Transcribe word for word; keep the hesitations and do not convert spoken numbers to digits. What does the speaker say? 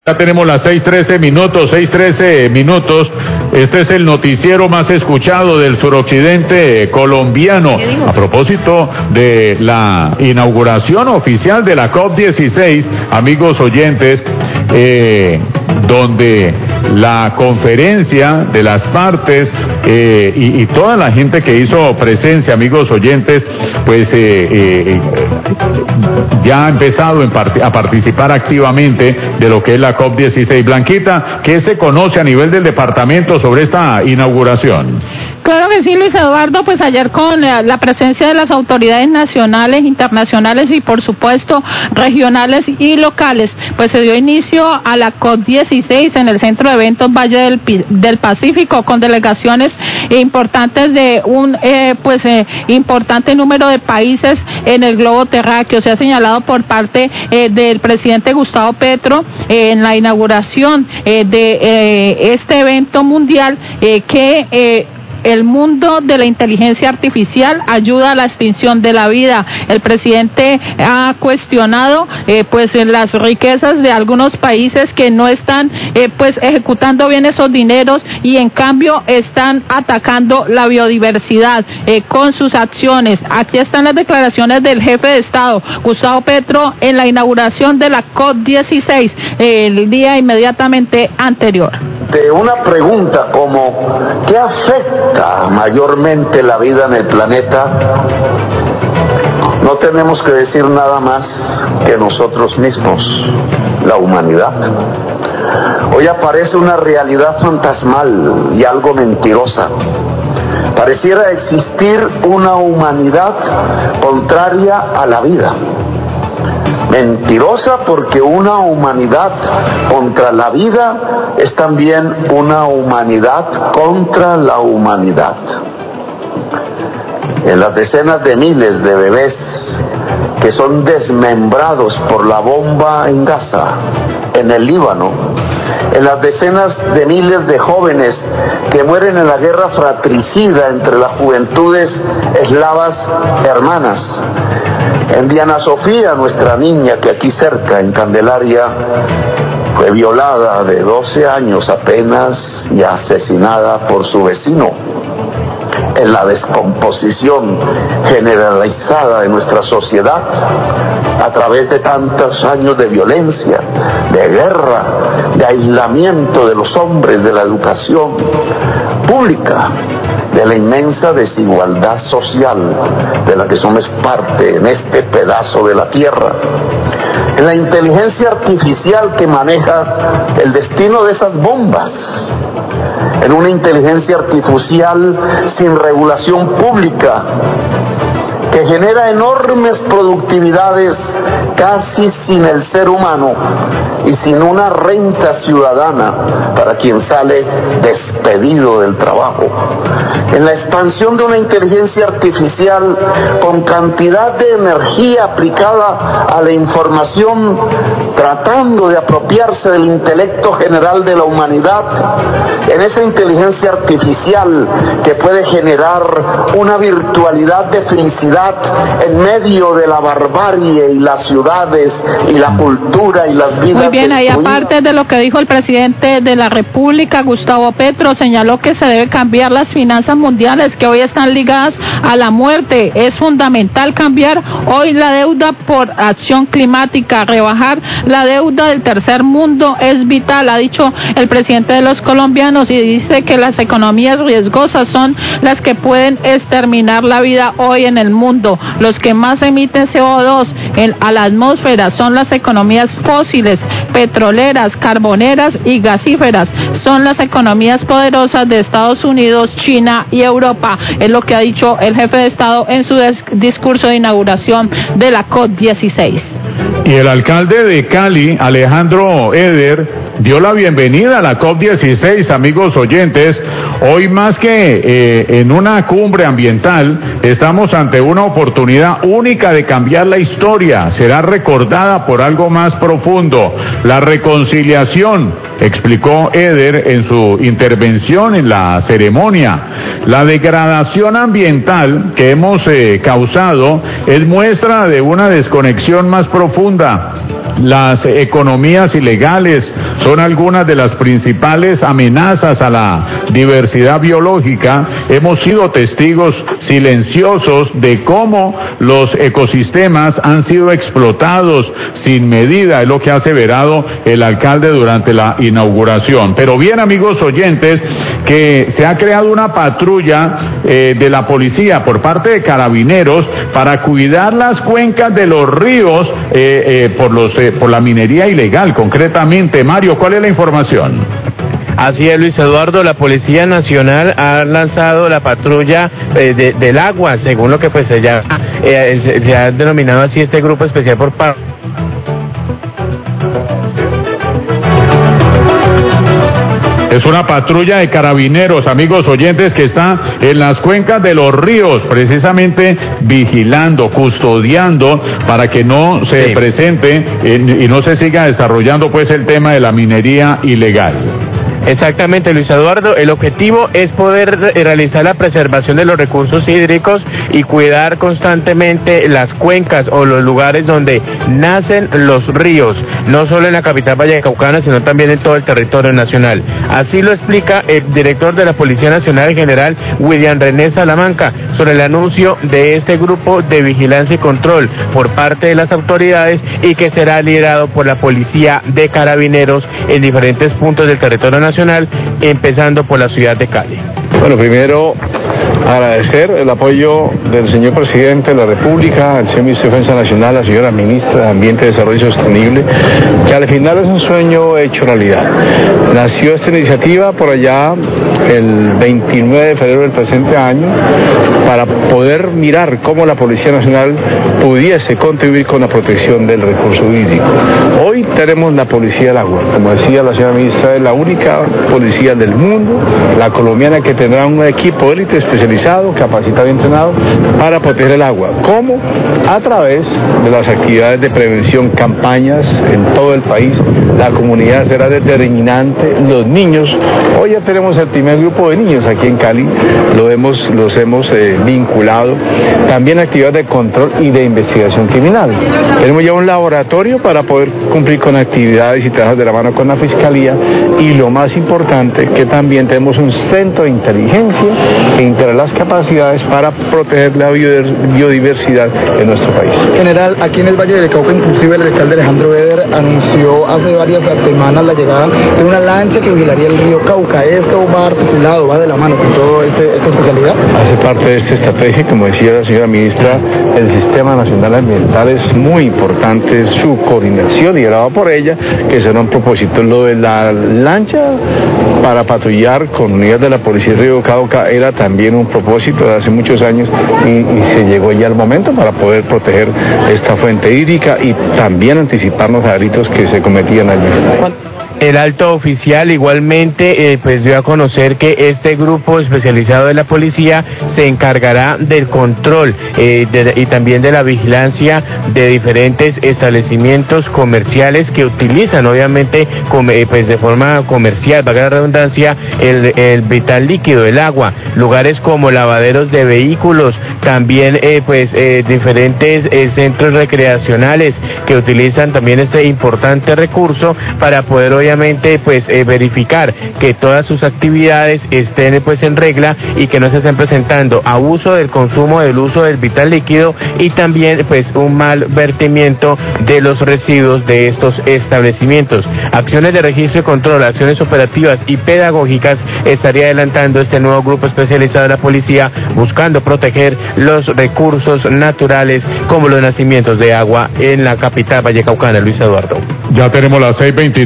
Ya tenemos las seis trece minutos, seis trece minutos. Este es el noticiero más escuchado del suroccidente colombiano. A propósito de la inauguración oficial de la COP dieciséis, amigos oyentes, eh, donde la conferencia de las partes eh, y, y toda la gente que hizo presencia, amigos oyentes, pues eh, eh, ya ha empezado en part- a participar activamente de lo que es la COP dieciséis. Blanquita, ¿qué se conoce a nivel del departamento sobre esta inauguración? Claro que sí, Luis Eduardo, pues ayer con eh, la presencia de las autoridades nacionales, internacionales y por supuesto regionales y locales, pues se dio inicio a la COP dieciséis en el Centro de Eventos Valle del, del Pacífico con delegaciones importantes de un eh, pues eh, importante número de países en el globo terráqueo. Se ha señalado por parte eh, del presidente Gustavo Petro eh, en la inauguración eh, de eh, este evento mundial eh, que eh, el mundo de la inteligencia artificial ayuda a la extinción de la vida. El presidente ha cuestionado eh, pues las riquezas de algunos países que no están eh, pues ejecutando bien esos dineros y en cambio están atacando la biodiversidad eh, con sus acciones. Aquí están las declaraciones del jefe de Estado, Gustavo Petro, en la inauguración de la COP dieciséis, eh, el día inmediatamente anterior. De una pregunta como ¿qué afecta mayormente la vida en el planeta? No tenemos que decir nada más que nosotros mismos, la humanidad. Hoy aparece una realidad fantasmal y algo mentirosa. Pareciera existir una humanidad contraria a la vida. Mentirosa porque una humanidad contra la vida es también una humanidad contra la humanidad. En las decenas de miles de bebés que son desmembrados por la bomba en Gaza, en el Líbano, en las decenas de miles de jóvenes que mueren en la guerra fratricida entre las juventudes eslavas hermanas, en Diana Sofía, nuestra niña que aquí cerca, en Candelaria, fue violada de doce años apenas y asesinada por su vecino. En la descomposición generalizada de nuestra sociedad, a través de tantos años de violencia, de guerra, de aislamiento de los hombres, de la educación pública, de la inmensa desigualdad social de la que somos parte en este pedazo de la tierra, en la inteligencia artificial que maneja el destino de esas bombas, en una inteligencia artificial sin regulación pública, que genera enormes productividades casi sin el ser humano y sin una renta ciudadana para quien sale despedido del trabajo. En la expansión de una inteligencia artificial con cantidad de energía aplicada a la información, tratando de apropiarse del intelecto general de la humanidad, en esa inteligencia artificial que puede generar una virtualidad de felicidad en medio de la barbarie y las ciudades y la cultura y las vidas. Muy bien, ahí destruidas. aparte de lo que dijo el presidente de la República, Gustavo Petro, señaló que se debe cambiar las finanzas mundiales que hoy están ligadas a la muerte. Es fundamental cambiar hoy la deuda por acción climática, rebajar la deuda del tercer mundo es vital, ha dicho el presidente de los colombianos, y dice que las economías riesgosas son las que pueden exterminar la vida hoy en el mundo. Los que más emiten C O dos en, a la atmósfera son las economías fósiles, petroleras, carboneras y gasíferas. Son las economías poderosas de Estados Unidos, China y Europa. Es lo que ha dicho el jefe de Estado en su discurso de inauguración de la COP dieciséis. Y el alcalde de Cali, Alejandro Eder, dio la bienvenida a la COP dieciséis, amigos oyentes. Hoy más que eh, en una cumbre ambiental, estamos ante una oportunidad única de cambiar la historia. Será recordada por algo más profundo, la reconciliación, explicó Eder en su intervención en la ceremonia. La degradación ambiental que hemos eh, causado es muestra de una desconexión más profunda. Las economías ilegales son algunas de las principales amenazas a la diversidad biológica. Hemos sido testigos silenciosos de cómo los ecosistemas han sido explotados sin medida, es lo que ha aseverado el alcalde durante la inauguración. Pero bien, amigos oyentes, que se ha creado una patrulla eh, de la policía por parte de Carabineros para cuidar las cuencas de los ríos eh, eh, por los eh, por la minería ilegal, concretamente. Mario, ¿cuál es la información? Así es, Luis Eduardo, la Policía Nacional ha lanzado la patrulla eh, de, del agua, según lo que pues se llama, eh, se, se ha denominado así este grupo especial por parte. Es una patrulla de Carabineros, amigos oyentes, que está en las cuencas de los ríos, precisamente vigilando, custodiando, para que no se sí. presente eh, y no se siga desarrollando pues el tema de la minería ilegal. Exactamente, Luis Eduardo, el objetivo es poder realizar la preservación de los recursos hídricos y cuidar constantemente las cuencas o los lugares donde nacen los ríos, no solo en la capital vallecaucana, sino también en todo el territorio nacional. Así lo explica el director de la Policía Nacional, el general William René Salamanca, sobre el anuncio de este grupo de vigilancia y control por parte de las autoridades y que será liderado por la Policía de Carabineros en diferentes puntos del territorio nacional, empezando por la ciudad de Cali. Bueno, primero agradecer el apoyo del señor presidente de la República, el señor ministro de Defensa Nacional, la señora ministra de Ambiente y Desarrollo Sostenible, que al final es un sueño hecho realidad. Nació esta iniciativa por allá el veintinueve de febrero del presente año para poder mirar cómo la Policía Nacional pudiese contribuir con la protección del recurso hídrico. Hoy tenemos la Policía del Agua, como decía la señora ministra, es la única policía del mundo, la colombiana, que tendrá un equipo de élite especializado, capacitado y entrenado para proteger el agua. ¿Cómo? A través de las actividades de prevención, campañas en todo el país. La comunidad será determinante, los niños. Hoy ya tenemos el primer grupo de niños aquí en Cali, lo hemos, los hemos eh, vinculado. También actividades de control y de investigación criminal. Tenemos ya un laboratorio para poder cumplir con actividades y trabajar de la mano con la Fiscalía, y lo más importante, que también tenemos un centro de inteligencia que integra las capacidades para proteger la biodiversidad de nuestro país. General, aquí en el Valle del Cauca, inclusive el alcalde Alejandro Beder anunció hace varias semanas la llegada de una lancha que vigilaría el río Cauca. ¿Esto va articulado, va de la mano con toda este, esta especialidad? Hace parte de esta estrategia, como decía la señora ministra, el Sistema Nacional Ambiental es muy importante, su coordinación liderada por ella, que será un propósito. Lo de la lancha para patrullar con unidades de la Policía del Río Cauca era también un propósito de hace muchos años, y, y se llegó ya el momento para poder proteger esta fuente hídrica y también anticiparnos a delitos que se cometían allí. El alto oficial igualmente eh, pues dio a conocer que este grupo especializado de la policía se encargará del control eh, de, y también de la vigilancia de diferentes establecimientos comerciales que utilizan obviamente com, eh, pues de forma comercial, valga la redundancia, el, el vital líquido, el agua, lugares como lavaderos de vehículos, también eh, pues eh, diferentes eh, centros recreacionales que utilizan también este importante recurso para poder obviamente pues eh, verificar que todas sus actividades estén pues en regla y que no se estén presentando abuso del consumo del uso del vital líquido y también pues un mal vertimiento de los residuos de estos establecimientos. Acciones de registro y control, acciones operativas y pedagógicas estaría adelantando este nuevo grupo especializado de la policía, buscando proteger los recursos naturales como los nacimientos de agua en la capital vallecaucana. Luis Eduardo. Ya tenemos las seis veintitrés.